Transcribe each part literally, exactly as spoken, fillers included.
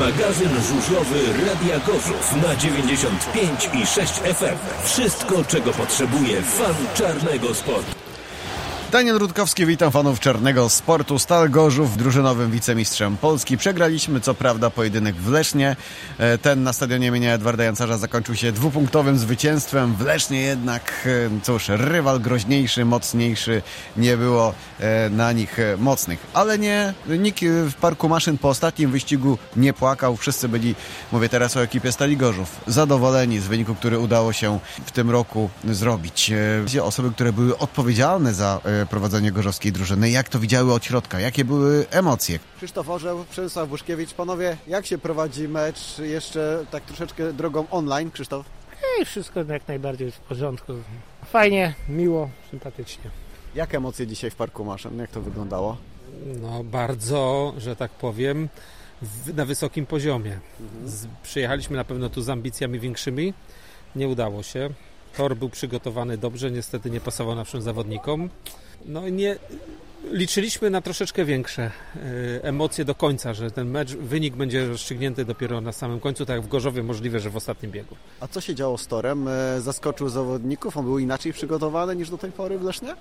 Magazyn żużlowy Radia Gorzów na dziewięćdziesiąt pięć i sześć F M. Wszystko, czego potrzebuje fan czarnego sportu. Daniel Rutkowski, witam fanów czarnego sportu. Stal Gorzów, drużynowym wicemistrzem Polski. Przegraliśmy co prawda pojedynek w Lesznie. Ten na stadionie imienia Edwarda Jancarza zakończył się dwupunktowym zwycięstwem. W Lesznie jednak, cóż, rywal groźniejszy, mocniejszy. Nie było na nich mocnych. Ale nie, nikt w Parku Maszyn po ostatnim wyścigu nie płakał. Wszyscy byli, mówię teraz o ekipie Stali Gorzów, zadowoleni z wyniku, który udało się w tym roku zrobić. Osoby, które były odpowiedzialne za prowadzenie gorzowskiej drużyny. Jak to widziały od środka? Jakie były emocje? Krzysztof Orzeł, Przemysław Buszkiewicz. Panowie, jak się prowadzi mecz jeszcze tak troszeczkę drogą online? Krzysztof? I wszystko jak najbardziej w porządku. Fajnie, miło, sympatycznie. Jak emocje dzisiaj w Parku Maszyn? Jak to wyglądało? No bardzo, że tak powiem, w, na wysokim poziomie. Mhm. Z, przyjechaliśmy na pewno tu z ambicjami większymi. Nie udało się. Tor był przygotowany dobrze, niestety nie pasował naszym zawodnikom. No i nie liczyliśmy na troszeczkę większe y, emocje do końca, że ten mecz, wynik będzie rozstrzygnięty dopiero na samym końcu, tak jak w Gorzowie możliwe, że w ostatnim biegu. A co się działo z torem? Zaskoczył zawodników? On był inaczej przygotowany niż do tej pory w Lesznie?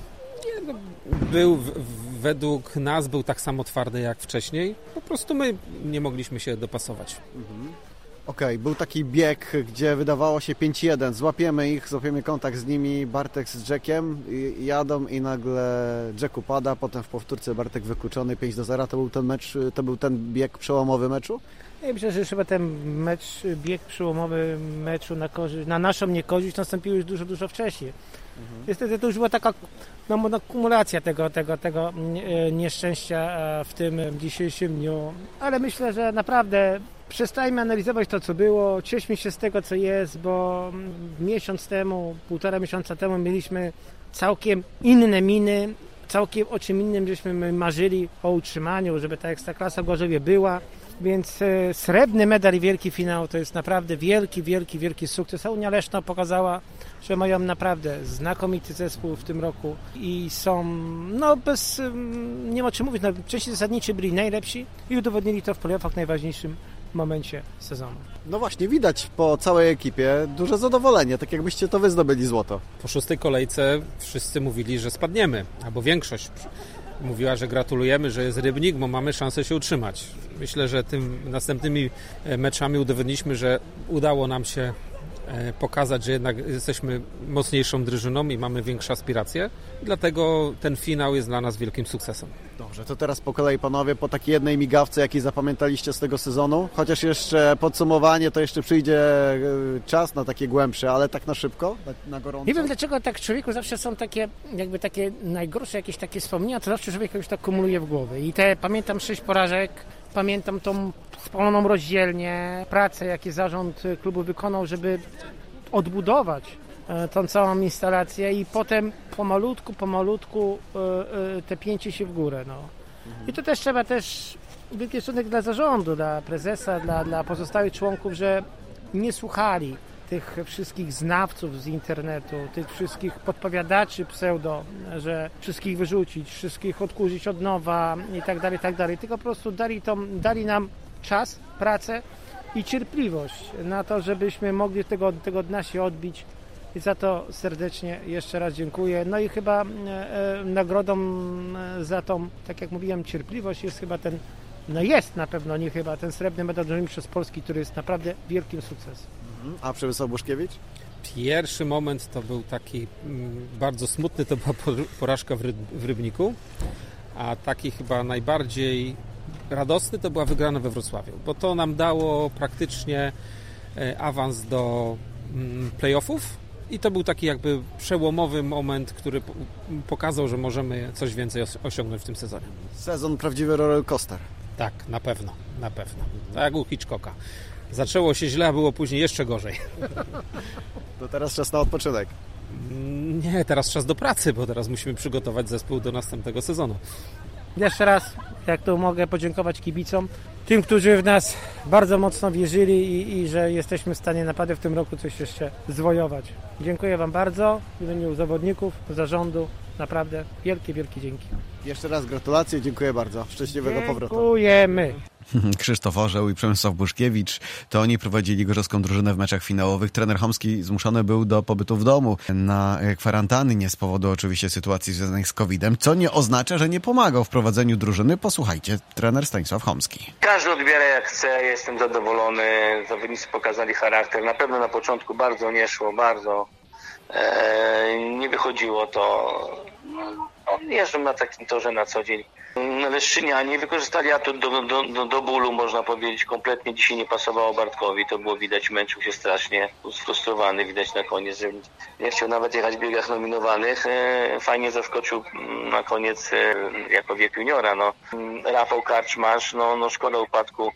Nie, no, był w, w, według nas był tak samo twardy jak wcześniej. Po prostu my nie mogliśmy się dopasować. Mhm. Okej, okay, był taki bieg, gdzie wydawało się pięć jeden, złapiemy ich, złapiemy kontakt z nimi, Bartek z Jackiem jadą i nagle Jack upada, potem w powtórce Bartek wykluczony, pięć do zera, to był ten mecz, to był ten bieg przełomowy meczu? Ja myślę, że chyba ten mecz, bieg przełomowy meczu na, korzyść, na naszą niekorzyść nastąpił już dużo, dużo wcześniej. Mhm. Niestety to już była taka no, kumulacja tego, tego, tego nieszczęścia w tym dzisiejszym dniu, ale myślę, że naprawdę przestajmy analizować to, co było, cieszmy się z tego, co jest, bo miesiąc temu, półtora miesiąca temu mieliśmy całkiem inne miny, całkiem o czym innym żeśmy marzyli o utrzymaniu, żeby ta Ekstraklasa w Gorzowie była, więc e, srebrny medal i wielki finał to jest naprawdę wielki, wielki, wielki sukces. A Unia Leszna pokazała, że mają naprawdę znakomity zespół w tym roku i są, no bez, nie ma o czym mówić, no, części zasadniczy byli najlepsi i udowodnili to w playoffach najważniejszym momencie sezonu. No właśnie, widać po całej ekipie duże zadowolenie, tak jakbyście to wy zdobyli złoto. Po szóstej kolejce wszyscy mówili, że spadniemy, albo większość mówiła, że gratulujemy, że jest Rybnik, bo mamy szansę się utrzymać. Myślę, że tym następnymi meczami udowodniliśmy, że udało nam się pokazać, że jednak jesteśmy mocniejszą drużyną i mamy większe aspiracje. Dlatego ten finał jest dla nas wielkim sukcesem. Dobrze, to teraz po kolei panowie, po takiej jednej migawce, jakiej zapamiętaliście z tego sezonu, chociaż jeszcze podsumowanie, to jeszcze przyjdzie czas na takie głębsze, ale tak na szybko, na, na gorąco. Nie wiem, dlaczego tak człowieku zawsze są takie, jakby takie najgorsze jakieś takie wspomnienia, to zawsze człowiek już tak kumuluje w głowie. I te, pamiętam sześć porażek, pamiętam tą spaloną rozdzielnię, pracę, jakie zarząd klubu wykonał, żeby odbudować tą całą instalację i potem pomalutku, pomalutku te pięcie się w górę. No. Mhm. I to też trzeba też wielki szacunek dla zarządu, dla prezesa, dla, dla pozostałych członków, że nie słuchali tych wszystkich znawców z internetu, tych wszystkich podpowiadaczy pseudo, że wszystkich wyrzucić, wszystkich odkurzyć od nowa i tak dalej, i tak dalej. Tylko po prostu dali, to, dali nam czas, pracę i cierpliwość na to, żebyśmy mogli tego, tego dna się odbić. I za to serdecznie jeszcze raz dziękuję. No i chyba e, nagrodą za tą, tak jak mówiłem, cierpliwość jest chyba ten, no jest na pewno, nie chyba, ten srebrny medal Mistrzostw Polski, który jest naprawdę wielkim sukcesem. A Przemysław Buszkiewicz? Pierwszy moment to był taki mm, bardzo smutny, to była porażka w, Ry- w Rybniku, a taki chyba najbardziej radosny to była wygrana we Wrocławiu, bo to nam dało praktycznie e, awans do mm, playoffów i to był taki jakby przełomowy moment, który po- pokazał, że możemy coś więcej os- osiągnąć w tym sezonie. Sezon prawdziwy roller coaster. Tak, na pewno, na pewno. Tak jak u Hitchcocka. Zaczęło się źle, a było później jeszcze gorzej. To teraz czas na odpoczynek. Nie, teraz czas do pracy, bo teraz musimy przygotować zespół do następnego sezonu. Jeszcze raz, jak to mogę podziękować kibicom, tym, którzy w nas bardzo mocno wierzyli i, i że jesteśmy w stanie naprawdę w tym roku coś jeszcze zwojować. Dziękuję Wam bardzo w imieniu zawodników, zarządu. Naprawdę wielkie, wielkie dzięki. Jeszcze raz gratulacje, dziękuję bardzo. Szczęśliwego powrotu. Dziękujemy. Krzysztof Orzeł i Przemysław Buszkiewicz, to oni prowadzili gorzowską drużynę w meczach finałowych. Trener Chomski zmuszony był do pobytu w domu na kwarantannie z powodu oczywiście sytuacji związanych z kowidem, co nie oznacza, że nie pomagał w prowadzeniu drużyny. Posłuchajcie, trener Stanisław Chomski. Każdy odbiera jak chce, jestem zadowolony, zawodnicy pokazali charakter. Na pewno na początku bardzo nie szło, bardzo e, nie wychodziło to. No, jeżdżą na takim torze na co dzień. Leszczynianie wykorzystali atut do, do, do, do bólu, można powiedzieć. Kompletnie dzisiaj nie pasowało Bartkowi. To było widać, męczył się strasznie, był sfrustrowany. Widać na koniec, że nie chciał nawet jechać w biegach nominowanych. Fajnie zaskoczył na koniec jako wiek juniora. No. Rafał Karczmarz, no, no szkoda upadku.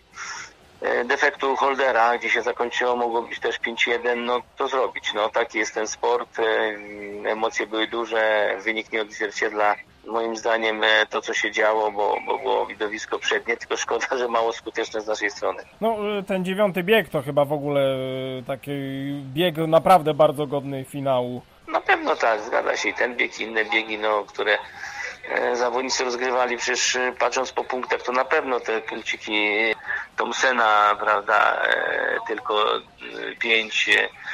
Defektu Holdera, gdzie się zakończyło, mogło być też pięć jeden, no to zrobić. No taki jest ten sport. Emocje były duże, wynik nie odzwierciedla moim zdaniem to, co się działo, bo, bo było widowisko przednie, tylko szkoda, że mało skuteczne z naszej strony. No ten dziewiąty bieg to chyba w ogóle taki bieg naprawdę bardzo godny finału. Na pewno tak, zgadza się. I ten bieg, i inne biegi, no, które zawodnicy rozgrywali, przecież patrząc po punktach, to na pewno te kulciki Thompsona, prawda, tylko pięć,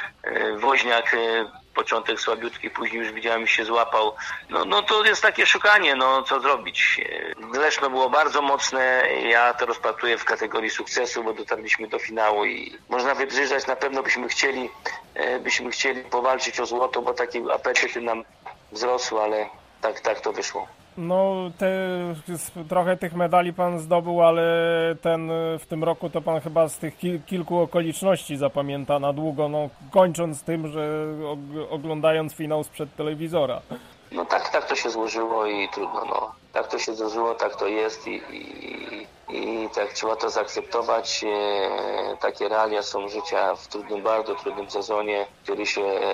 Woźniak początek słabiutki, później już widziałem, się złapał. No, no to jest takie szukanie, no co zrobić. Leszno było bardzo mocne, ja to rozpatruję w kategorii sukcesu, bo dotarliśmy do finału i można wybrzyczać, na pewno byśmy chcieli, byśmy chcieli powalczyć o złoto, bo takie apetyty nam wzrosły, ale tak, tak to wyszło. No, te, trochę tych medali pan zdobył, ale ten w tym roku to pan chyba z tych kil, kilku okoliczności zapamięta na długo, no kończąc tym, że oglądając finał sprzed telewizora. No tak, tak to się złożyło i trudno, no. Tak to się złożyło, tak to jest i, i, i tak trzeba to zaakceptować. E, takie realia są życia w trudnym, bardzo trudnym sezonie, który się e,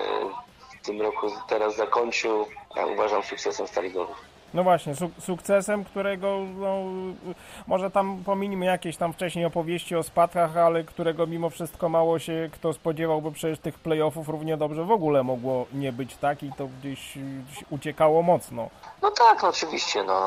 w tym roku teraz zakończył. Ja uważam sukcesem Stali Gorzów. No właśnie, su- sukcesem, którego no, może tam pominimy jakieś tam wcześniej opowieści o spadkach, ale którego mimo wszystko mało się kto spodziewał, bo przecież tych play-offów równie dobrze w ogóle mogło nie być, tak? I to gdzieś, gdzieś uciekało mocno. No tak, no oczywiście, no.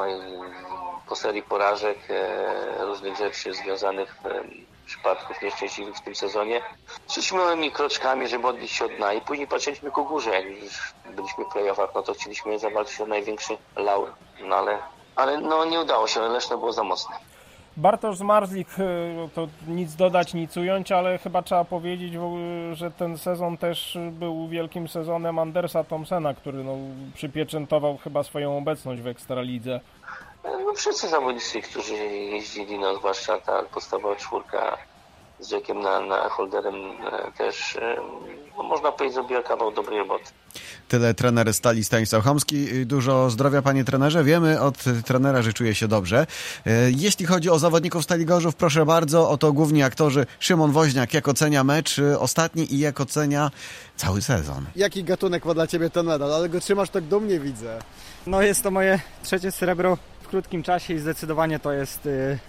Po serii porażek, e, różnych rzeczy związanych e, przypadków nieszczęśliwych w tym sezonie. Szliśmy małymi kroczkami, żeby odbić się od dna i później patrzyliśmy ku górze. Jak już byliśmy w play-offach, no to chcieliśmy zawalczyć o największy laur. No ale, ale no nie udało się, Leszno było za mocne. Bartosz Zmarzlik, to nic dodać, nic ująć, ale chyba trzeba powiedzieć, że ten sezon też był wielkim sezonem Andersa Thompsona, który no, przypieczętował chyba swoją obecność w Ekstralidze. No wszyscy zawodnicy, którzy jeździli, no zwłaszcza ta podstawowa czwórka z Jackiem na, na Holderem też, no można powiedzieć, zrobiła kawał dobrej roboty. Tyle trener Stali Stanisław Chomski. Dużo zdrowia, panie trenerze. Wiemy od trenera, że czuje się dobrze. Jeśli chodzi o zawodników Stali Gorzów, proszę bardzo, oto główni aktorzy. Szymon Woźniak, jak ocenia mecz ostatni i jak ocenia cały sezon? Jaki gatunek ma dla ciebie ten medal? Ale go trzymasz tak dumnie, widzę. No jest to moje trzecie srebro w krótkim czasie i zdecydowanie to jest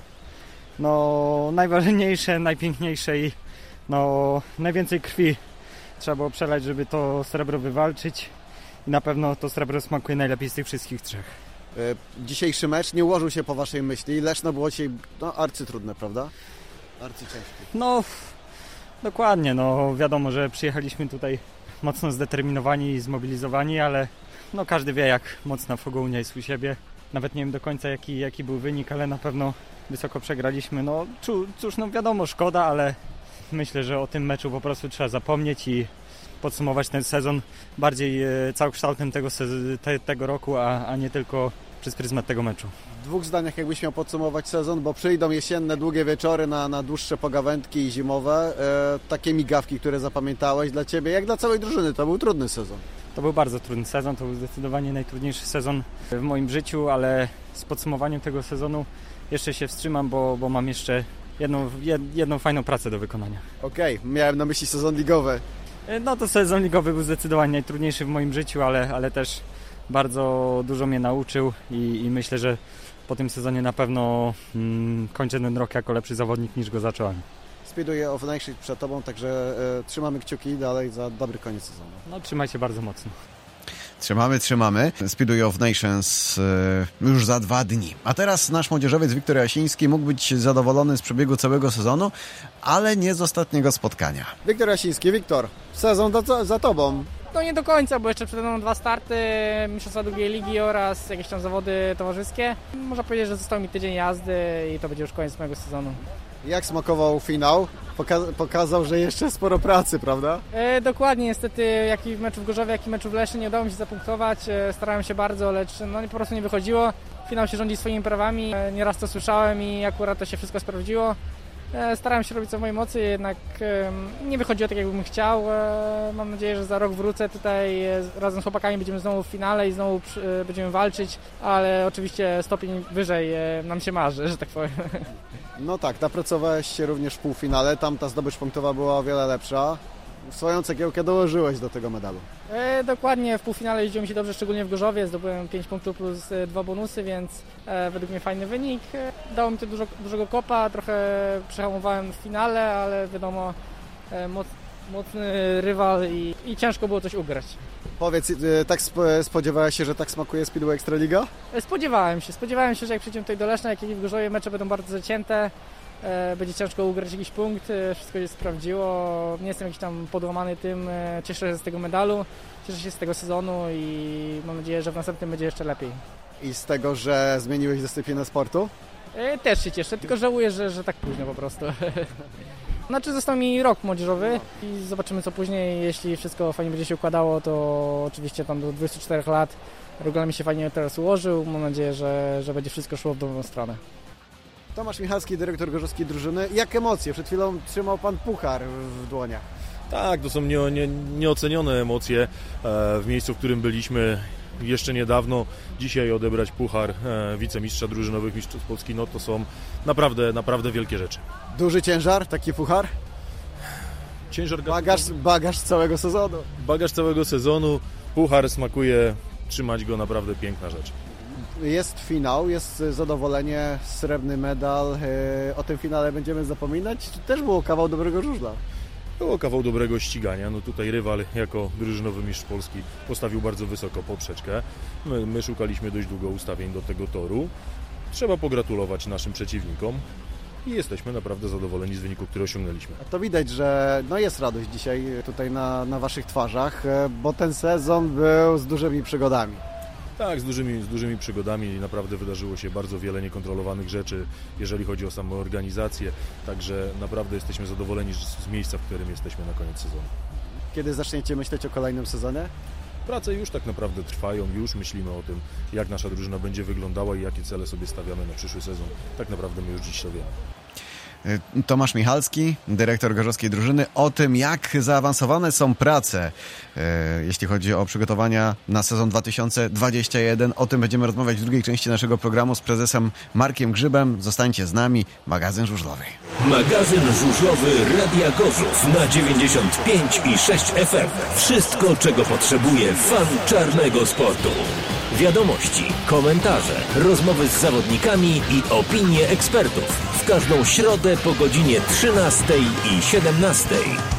no, najważniejsze, najpiękniejsze i no, najwięcej krwi trzeba było przelać, żeby to srebro wywalczyć i na pewno to srebro smakuje najlepiej z tych wszystkich trzech. Dzisiejszy mecz nie ułożył się po waszej myśli. Leszno było dzisiaj no, arcytrudne, prawda? Arcyciężkie. No, dokładnie. No, wiadomo, że przyjechaliśmy tutaj mocno zdeterminowani i zmobilizowani, ale no, każdy wie, jak mocna Fogounia jest u siebie. Nawet nie wiem do końca, jaki, jaki był wynik, ale na pewno wysoko przegraliśmy. No cóż, no wiadomo, szkoda, ale myślę, że o tym meczu po prostu trzeba zapomnieć i podsumować ten sezon bardziej całokształtem tego, te, tego roku, a, a nie tylko przez pryzmat tego meczu. W dwóch zdaniach jakbyś miał podsumować sezon, bo przyjdą jesienne, długie wieczory na, na dłuższe pogawędki i zimowe. E, takie migawki, które zapamiętałeś dla ciebie, jak dla całej drużyny. To był trudny sezon. To był bardzo trudny sezon, to był zdecydowanie najtrudniejszy sezon w moim życiu, ale z podsumowaniem tego sezonu jeszcze się wstrzymam, bo, bo mam jeszcze jedną, jedną fajną pracę do wykonania. Okej, okay, miałem na myśli sezon ligowy. No to sezon ligowy był zdecydowanie najtrudniejszy w moim życiu, ale, ale też bardzo dużo mnie nauczył i, i myślę, że po tym sezonie na pewno mm, kończę ten rok jako lepszy zawodnik niż go zacząłem. Speedway of Nations przed tobą, także e, trzymamy kciuki dalej za dobry koniec sezonu. No trzymaj się bardzo mocno. Trzymamy, trzymamy. Speedway of Nations już za dwa dni. A teraz nasz młodzieżowiec Wiktor Jasiński mógł być zadowolony z przebiegu całego sezonu, ale nie z ostatniego spotkania. Wiktor Jasiński, Wiktor, sezon za, za tobą. No nie do końca, bo jeszcze przede mną dwa starty, mistrzostwa drugiej ligi oraz jakieś tam zawody towarzyskie. Można powiedzieć, że został mi tydzień jazdy i to będzie już koniec mojego sezonu. Jak smakował finał? Poka- pokazał, że jeszcze sporo pracy, prawda? E, dokładnie, niestety jak i w meczu w Gorzowie, jak i w meczu w Lesznie nie udało mi się zapunktować. E, starałem się bardzo, lecz no, po prostu nie wychodziło. Finał się rządzi swoimi prawami, e, nieraz to słyszałem i akurat to się wszystko sprawdziło. E, starałem się robić co w mojej mocy, jednak e, nie wychodziło tak, jakbym chciał. E, mam nadzieję, że za rok wrócę tutaj e, razem z chłopakami, będziemy znowu w finale i znowu e, będziemy walczyć, ale oczywiście stopień wyżej e, nam się marzy, że tak powiem. No tak, napracowałeś się również w półfinale, tam ta zdobycz punktowa była o wiele lepsza. Swoją cegiełkę dołożyłeś do tego medalu. E, dokładnie, w półfinale jeździło mi się dobrze, szczególnie w Gorzowie, zdobyłem pięć punktów plus e, dwa bonusy, więc e, według mnie fajny wynik. E, dało mi to dużo, dużego kopa, trochę przehamowałem w finale, ale wiadomo, e, moc, mocny rywal i, i ciężko było coś ugrać. Powiedz, tak spodziewałeś się, że tak smakuje Speedway Ekstraliga? Spodziewałem się, spodziewałem się, że jak przyjdziemy tutaj do Leszna, jak i w Gorzowie, mecze będą bardzo zacięte, e, będzie ciężko ugrać jakiś punkt, e, wszystko się sprawdziło, nie jestem jakiś tam podłamany tym, e, cieszę się z tego medalu, cieszę się z tego sezonu i mam nadzieję, że w następnym będzie jeszcze lepiej. I z tego, że zmieniłeś dyscyplinę sportu? E, też się cieszę, tylko żałuję, że, że tak późno po prostu. Znaczy został mi rok młodzieżowy i zobaczymy co później. Jeśli wszystko fajnie będzie się układało, to oczywiście tam do dwudziestu czterech lat regulamin się fajnie teraz ułożył. Mam nadzieję, że, że będzie wszystko szło w dobrą stronę. Tomasz Michalski, dyrektor gorzowskiej drużyny. Jak emocje? Przed chwilą trzymał pan puchar w dłoniach. Tak, to są nie, nie, nieocenione emocje w miejscu, w którym byliśmy jeszcze niedawno. Dzisiaj odebrać puchar wicemistrza drużynowych mistrzostw Polski, no to są naprawdę, naprawdę wielkie rzeczy. Duży ciężar, taki puchar? Ciężar... Bagaż, bagaż całego sezonu. Bagaż całego sezonu, puchar smakuje, trzymać go naprawdę piękna rzecz. Jest finał, jest zadowolenie, srebrny medal. O tym finale będziemy zapominać. Też było kawał dobrego żużla. Było kawał dobrego ścigania. No tutaj rywal jako drużynowy mistrz Polski postawił bardzo wysoko poprzeczkę. My, my szukaliśmy dość długo ustawień do tego toru. Trzeba pogratulować naszym przeciwnikom i jesteśmy naprawdę zadowoleni z wyniku, który osiągnęliśmy. A to widać, że no jest radość dzisiaj tutaj na, na waszych twarzach, bo ten sezon był z dużymi przygodami. Tak, z dużymi, z dużymi przygodami. Naprawdę wydarzyło się bardzo wiele niekontrolowanych rzeczy, jeżeli chodzi o samą organizację. Także naprawdę jesteśmy zadowoleni z, z miejsca, w którym jesteśmy na koniec sezonu. Kiedy zaczniecie myśleć o kolejnym sezonie? Prace już tak naprawdę trwają, już myślimy o tym, jak nasza drużyna będzie wyglądała i jakie cele sobie stawiamy na przyszły sezon. Tak naprawdę my już dziś to wiemy. Tomasz Michalski, dyrektor gorzowskiej drużyny, o tym, jak zaawansowane są prace, jeśli chodzi o przygotowania na sezon dwa tysiące dwudziesty pierwszy. O tym będziemy rozmawiać w drugiej części naszego programu z prezesem Markiem Grzybem. Zostańcie z nami. Magazyn żużlowy. Magazyn żużlowy Radia Gorzów na dziewięćdziesiąt pięć i sześć F M. Wszystko, czego potrzebuje fan czarnego sportu. Wiadomości, komentarze, rozmowy z zawodnikami i opinie ekspertów. W każdą środę po godzinie trzynastej i siedemnastej.